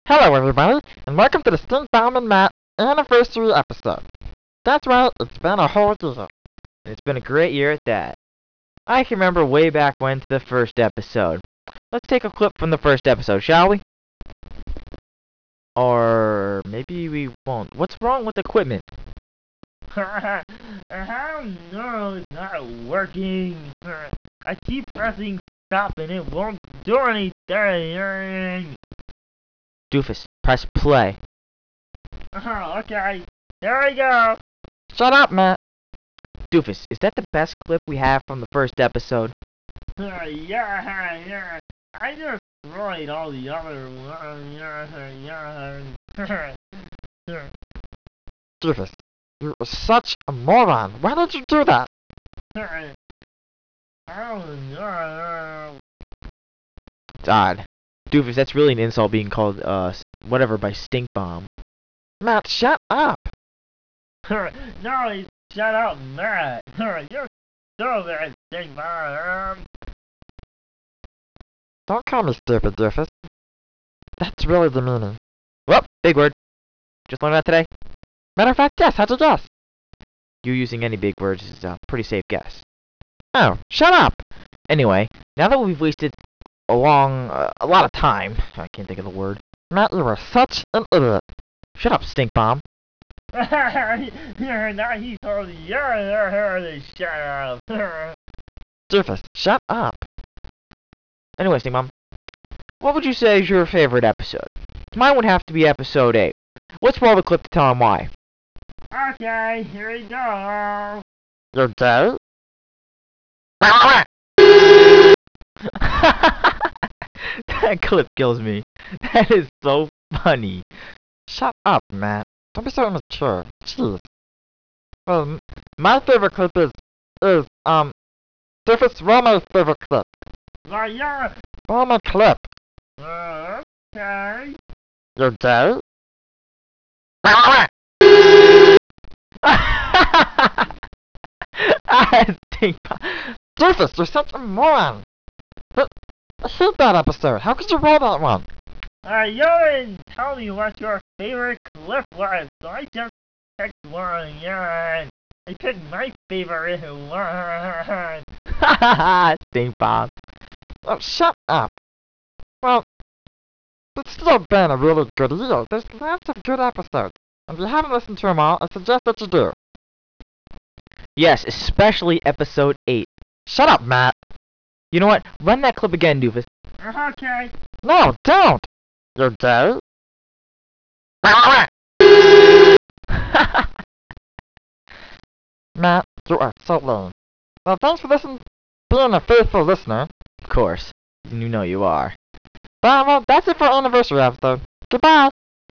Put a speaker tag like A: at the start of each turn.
A: Hello, everybody, and welcome to the Stink Bomb and Matt anniversary episode. That's right, it's been a whole year.
B: It's been a great year at that. I can remember way back when to the first episode. Let's take a clip from the first episode, shall we? Or maybe we won't. What's wrong with equipment?
C: I don't know, it's not working. I keep pressing stop and it won't do anything.
B: Doofus, press play.
C: Okay, there we go.
A: Shut up, Matt.
B: Doofus, is that the best clip we have from the first episode?
C: Yeah. I destroyed all the other ones.
A: Doofus, you are such a moron. Why did you do that?
C: I don't know.
B: It's odd. Doofus, that's really an insult being called, whatever by Stink Bomb.
A: Matt, shut up.
C: No, shut up, Matt. You're so bad, Stink Bomb.
A: Don't call me stupid, Doofus. That's really demeaning.
B: Whoop, big word. Just learned that today.
A: Matter of fact, yes, how'd you guess?
B: You using any big words is a pretty safe guess.
A: Oh, shut up.
B: Anyway, now that we've wasted a lot of time, I can't think of the word.
A: Matt, you are such an idiot.
B: Shut up, Stink Bomb.
C: Now he told you to shut up.
A: Doofus, shut up.
B: Anyway, Stink Bomb, what would you say is your favorite episode? Mine would have to be episode 8. Let's roll the clip to tell him why.
C: Okay, here we go.
A: You're gay?
B: That clip kills me. That is so funny.
A: Shut up, Matt. Don't be so immature. Jeez. My favorite clip is Doofus, roll my favorite clip.
C: Yeah.
A: Roll my clip.
C: Okay.
A: You're gay?
B: Stink Bomb.
A: Doofus, you're such a moron. I hate that episode. How could you roll that one?
C: You didn't tell me what your favorite clip was, so I just picked one, yeah. I picked my favorite one.
B: Stink Bomb.
A: Oh, shut up. Well, it's still been a really good year. There's lots of good episodes. And if you haven't listened to them all, I suggest that you do.
B: Yes, especially episode 8.
A: Shut up, Matt.
B: You know what? Run that clip again, Doofus.
C: Okay.
A: No, don't. You're gay? Matt, you are so lame. Well, thanks for being a faithful listener.
B: Of course. You know you are.
A: But, well, that's it for our anniversary episode. Goodbye.